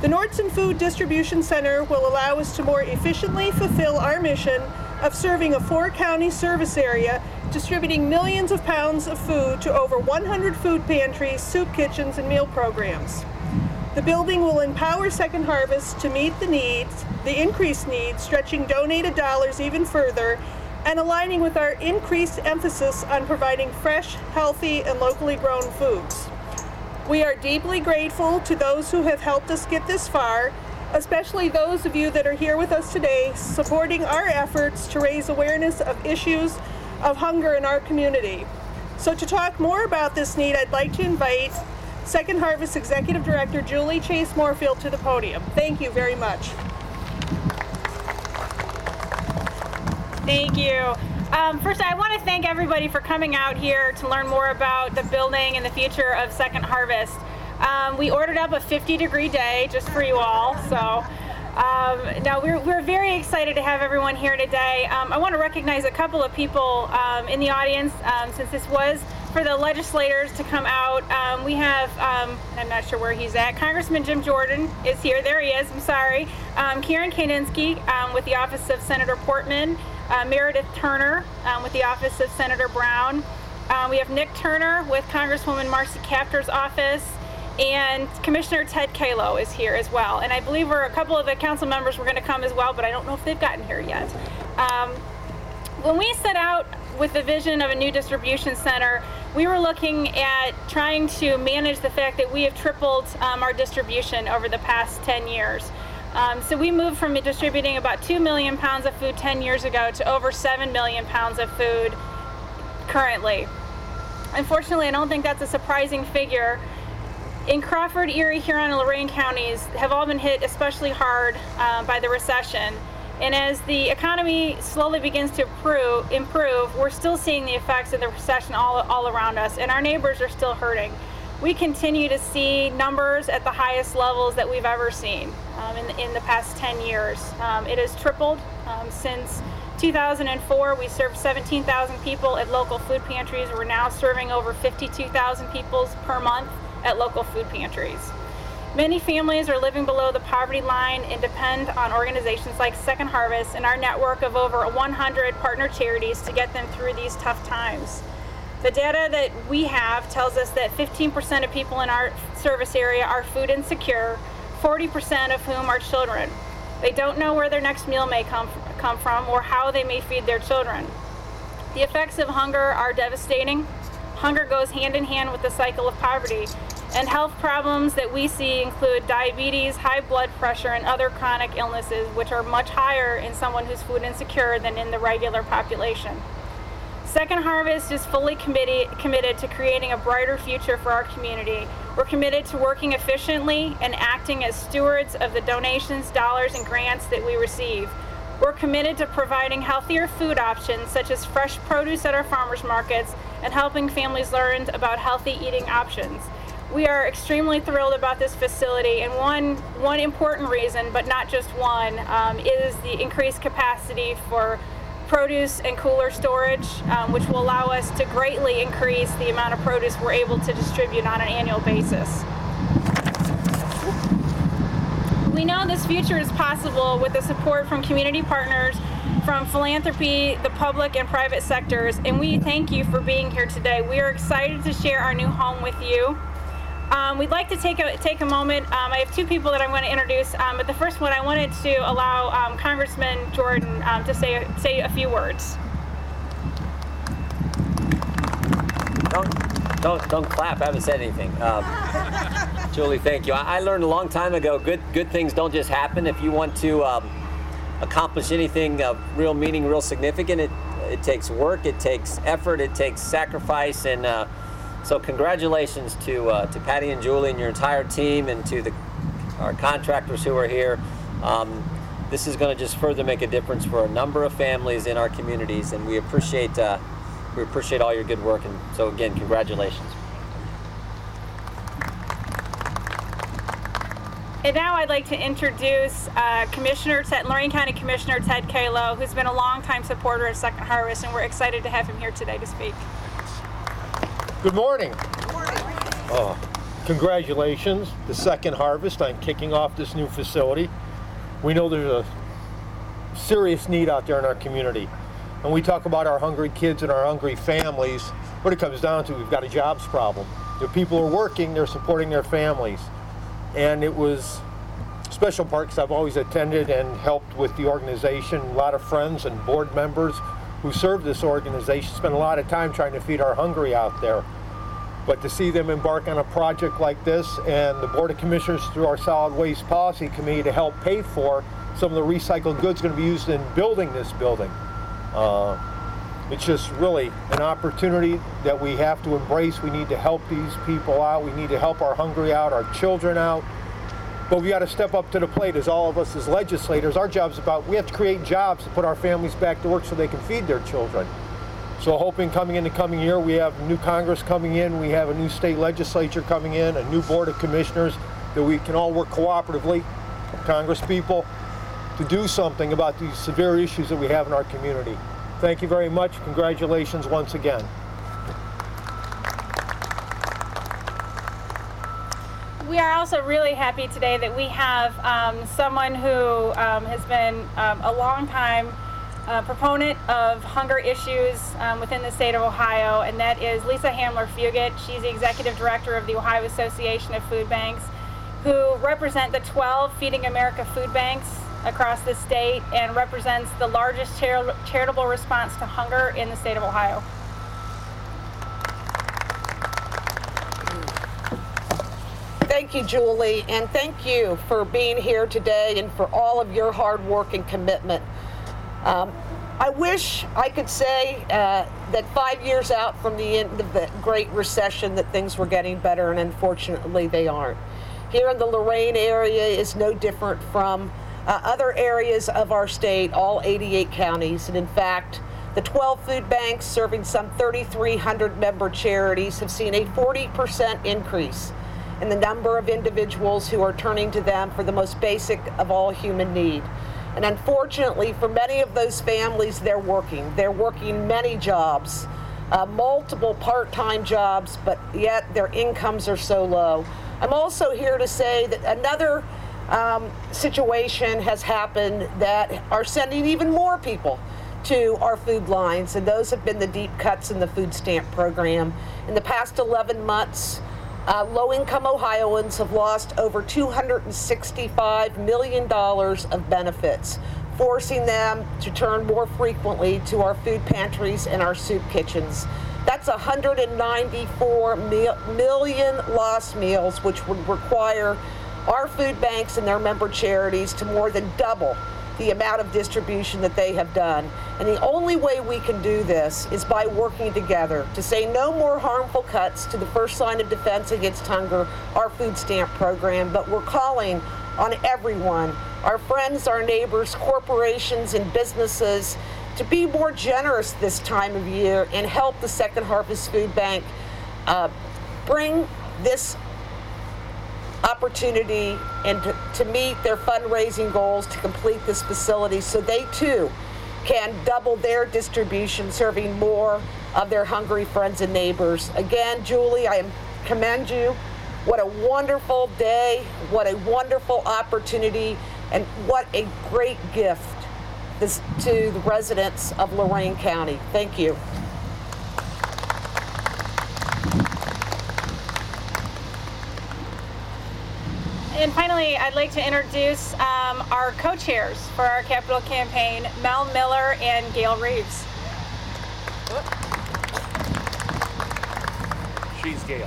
The Nordson Food Distribution Center will allow us to more efficiently fulfill our mission of serving a 4-county service area, distributing millions of pounds of food to over 100 food pantries, soup kitchens, and meal programs. The building will empower Second Harvest to meet the increased needs, stretching donated dollars even further, and aligning with our increased emphasis on providing fresh, healthy, and locally grown foods. We are deeply grateful to those who have helped us get this far, especially those of you that are here with us today, supporting our efforts to raise awareness of issues of hunger in our community. So to talk more about this need, I'd like to invite Second Harvest Executive Director Julie Chase Moorfield to the podium. Thank you very much. Thank you. First, I want to thank everybody for coming out here to learn more about the building and the future of Second Harvest. We ordered up a 50-degree day just for you all, so now we're very excited to have everyone here today. I want to recognize a couple of people in the audience, since this was for the legislators to come out. We have, I'm not sure where he's at, Congressman Jim Jordan is here. There he is, I'm sorry. Karen Kaninsky with the Office of Senator Portman, Meredith Turner with the Office of Senator Brown. We have Nick Turner with Congresswoman Marcy Kaptur's office, and Commissioner Ted Kalo is here as well. And I believe a couple of the council members were going to come as well, but I don't know if they've gotten here yet. When we set out with the vision of a new distribution center, we were looking at trying to manage the fact that we have tripled our distribution over the past 10 years. So we moved from distributing about 2 million pounds of food 10 years ago to over 7 million pounds of food currently. Unfortunately, I don't think that's a surprising figure. In Crawford, Erie, Huron, and Lorain counties have all been hit especially hard by the recession. And as the economy slowly begins to improve, we're still seeing the effects of the recession all around us, and our neighbors are still hurting. We continue to see numbers at the highest levels that we've ever seen in the past 10 years. It has tripled since 2004. We served 17,000 people at local food pantries. We're now serving over 52,000 people per month at local food pantries. Many families are living below the poverty line and depend on organizations like Second Harvest and our network of over 100 partner charities to get them through these tough times. The data that we have tells us that 15% of people in our service area are food insecure, 40% of whom are children. They don't know where their next meal may come from or how they may feed their children. The effects of hunger are devastating. Hunger goes hand in hand with the cycle of poverty, and health problems that we see include diabetes, high blood pressure, and other chronic illnesses, which are much higher in someone who's food insecure than in the regular population. Second Harvest is fully committed to creating a brighter future for our community. We're committed to working efficiently and acting as stewards of the donations, dollars, and grants that we receive. We're committed to providing healthier food options, such as fresh produce at our farmers markets, and helping families learn about healthy eating options. We are extremely thrilled about this facility, and one important reason, but not just one, is the increased capacity for produce and cooler storage, which will allow us to greatly increase the amount of produce we're able to distribute on an annual basis. We know this future is possible with the support from community partners, from philanthropy, the public and private sectors, and we thank you for being here today. We are excited to share our new home with you. We'd like to take a moment. I have two people that I'm going to introduce, but the first one I wanted to allow Congressman Jordan to say a few words. Don't clap. I haven't said anything. Julie, thank you. I learned a long time ago, good things don't just happen. If you want to accomplish anything of real meaning, real significant, it takes work, it takes effort, it takes sacrifice, and so congratulations to Patty and Julie and your entire team, and to our contractors who are here. This is going to just further make a difference for a number of families in our communities, and we appreciate all your good work. And so again, congratulations. And now I'd like to introduce Lorain County Commissioner Ted Kalo, who's been a longtime supporter of Second Harvest, and we're excited to have him here today to speak. Good morning. Oh, congratulations, the Second Harvest, on kicking off this new facility. We know there's a serious need out there in our community. And we talk about our hungry kids and our hungry families. What it comes down to, we've got a jobs problem. The people are working, they're supporting their families. And it was special part because I've always attended and helped with the organization. A lot of friends and board members who serve this organization spend a lot of time trying to feed our hungry out there. But to see them embark on a project like this, and the Board of Commissioners through our Solid Waste Policy Committee to help pay for some of the recycled goods going to be used in building this building. It's just really an opportunity that we have to embrace. We need to help these people out. We need to help our hungry out, our children out. But we got to step up to the plate as all of us as legislators. Our job's about, we have to create jobs to put our families back to work so they can feed their children. So hoping coming in the coming year, we have new Congress coming in, we have a new state legislature coming in, a new Board of Commissioners, that we can all work cooperatively, Congress people, to do something about these severe issues that we have in our community. Thank you very much. Congratulations once again. We are also really happy today that we have someone who has been a long time proponent of hunger issues within the state of Ohio, and that is Lisa Hamler-Fugit. She's the Executive Director of the Ohio Association of Food Banks, who represent the 12 Feeding America food banks across the state and represents the largest charitable response to hunger in the state of Ohio. Thank you, Julie, and thank you for being here today and for all of your hard work and commitment. I wish I could say that 5 years out from the end of the Great Recession that things were getting better, and unfortunately they aren't. Here in the Lorain area is no different from other areas of our state, all 88 counties, and in fact, the 12 food banks serving some 3,300 member charities have seen a 40% increase in the number of individuals who are turning to them for the most basic of all human need. And unfortunately, for many of those families, they're working. They're working many jobs, multiple part-time jobs, but yet their incomes are so low. I'm also here to say that another situation has happened that are sending even more people to our food lines, and those have been the deep cuts in the food stamp program. In the past 11 months, low-income Ohioans have lost over $265 million of benefits, forcing them to turn more frequently to our food pantries and our soup kitchens. That's 194 million lost meals, which would require our food banks and their member charities to more than double the amount of distribution that they have done. And the only way we can do this is by working together to say no more harmful cuts to the first line of defense against hunger, our food stamp program, but we're calling on everyone, our friends, our neighbors, corporations, and businesses to be more generous this time of year and help the Second Harvest Food Bank bring this opportunity and to meet their fundraising goals to complete this facility so they too can double their distribution, serving more of their hungry friends and neighbors. Again, Julie, I commend you. What a wonderful day, what a wonderful opportunity, and what a great gift this to the residents of Lorain County. Thank you. And finally, I'd like to introduce our co-chairs for our Capital campaign, Mel Miller and Gail Reeves. She's Gail.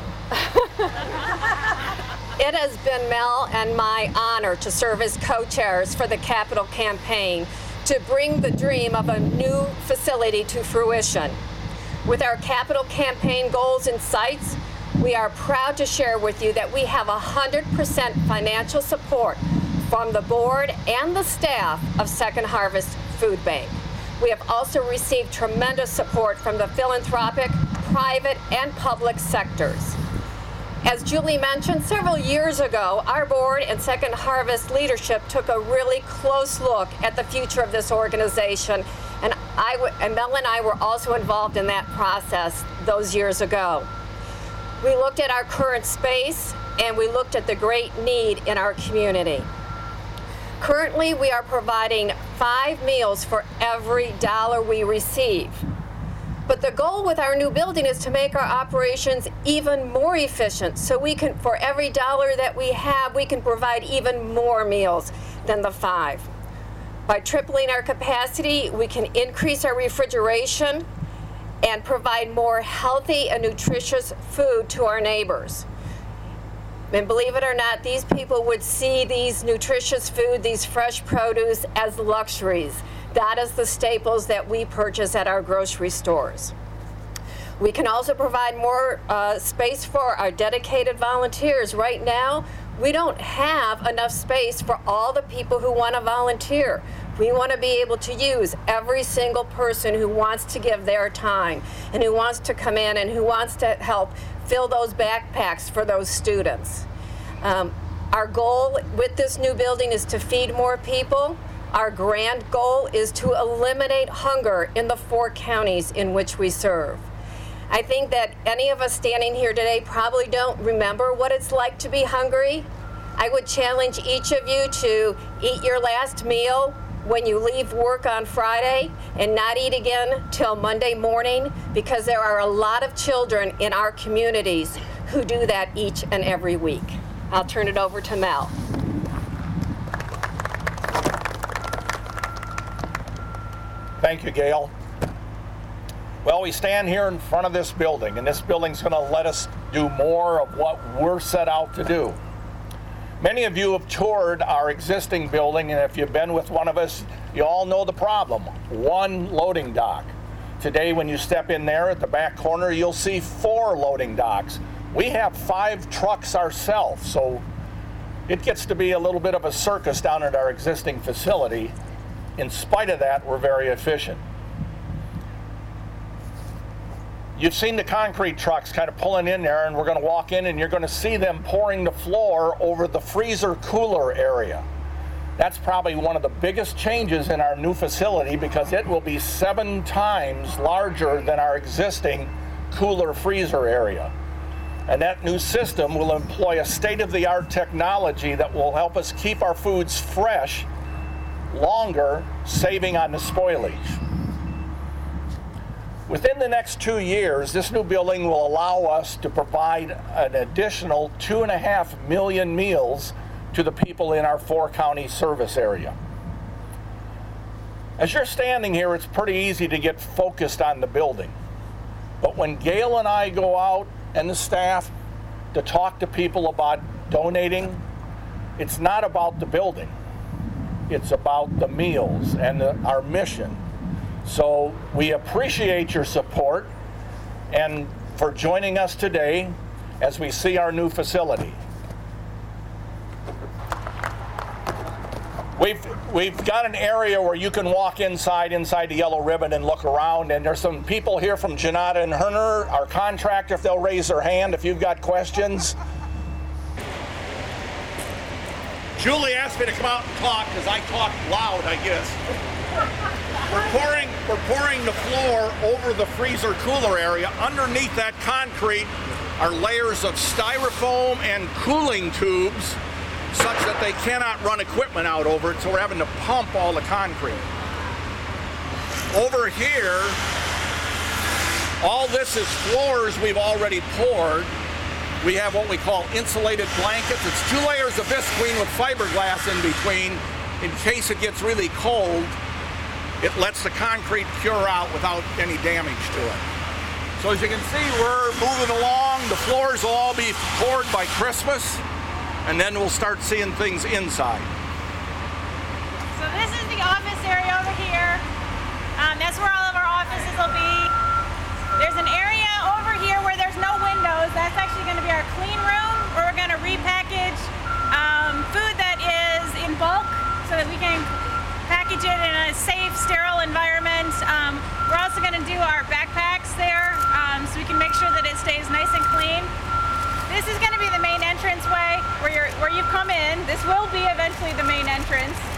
It has been Mel and my honor to serve as co-chairs for the Capital campaign to bring the dream of a new facility to fruition. With our Capital campaign goals and sights, we are proud to share with you that we have 100% financial support from the board and the staff of Second Harvest Food Bank. We have also received tremendous support from the philanthropic, private, and public sectors. As Julie mentioned, several years ago, our board and Second Harvest leadership took a really close look at the future of this organization, and Mel and I were also involved in that process those years ago. We looked at our current space, and we looked at the great need in our community. Currently, we are providing 5 meals for every dollar we receive. But the goal with our new building is to make our operations even more efficient, so we can, for every dollar that we have, we can provide even more meals than the 5. By tripling our capacity, we can increase our refrigeration and provide more healthy and nutritious food to our neighbors. And believe it or not, these people would see these nutritious food, these fresh produce, as luxuries. That is the staples that we purchase at our grocery stores. We can also provide more space for our dedicated volunteers. Right now, we don't have enough space for all the people who want to volunteer. We want to be able to use every single person who wants to give their time and who wants to come in and who wants to help fill those backpacks for those students. Our goal with this new building is to feed more people. Our grand goal is to eliminate hunger in the 4 counties in which we serve. I think that any of us standing here today probably don't remember what it's like to be hungry. I would challenge each of you to eat your last meal when you leave work on Friday and not eat again till Monday morning, because there are a lot of children in our communities who do that each and every week. I'll turn it over to Mel. Thank you, Gail. Well, we stand here in front of this building, and this building's going to let us do more of what we're set out to do. Many of you have toured our existing building, and if you've been with one of us, you all know the problem. 1 loading dock. Today, when you step in there at the back corner, you'll see 4 loading docks. We have 5 trucks ourselves, so it gets to be a little bit of a circus down at our existing facility. In spite of that, we're very efficient. You've seen the concrete trucks kind of pulling in there, and we're going to walk in and you're going to see them pouring the floor over the freezer cooler area. That's probably one of the biggest changes in our new facility, because it will be 7 times larger than our existing cooler freezer area. And that new system will employ a state-of-the-art technology that will help us keep our foods fresh longer, saving on the spoilage. Within the next 2 years, this new building will allow us to provide an additional 2.5 million meals to the people in our 4-county service area. As you're standing here, it's pretty easy to get focused on the building. But when Gail and I go out, and the staff, to talk to people about donating, it's not about the building. It's about the meals and our mission. So we appreciate your support and for joining us today as we see our new facility. We've got an area where you can walk inside the yellow ribbon and look around, and there's some people here from Janata and Herner, our contractor, if they'll raise their hand if you've got questions. Julie asked me to come out and talk because I talk loud, I guess. We're pouring the floor over the freezer cooler area. Underneath that concrete are layers of styrofoam and cooling tubes, such that they cannot run equipment out over it, so we're having to pump all the concrete. Over here, all this is floors we've already poured. We have what we call insulated blankets. It's 2 layers of visqueen with fiberglass in between. In case it gets really cold, it lets the concrete cure out without any damage to it. So as you can see, we're moving along. The floors will all be poured by Christmas, and then we'll start seeing things inside. So this is the office area over here. That's where all of our offices will be. There's an area over here where there's no windows. That's actually going to be our clean room, where we're going to repackage food that is in bulk so that we can package it in a safe, sterile environment. We're also going to do our backpacks there so we can make sure that it stays nice and clean. This is going to be the main entrance way where you've come in. This will be eventually the main entrance.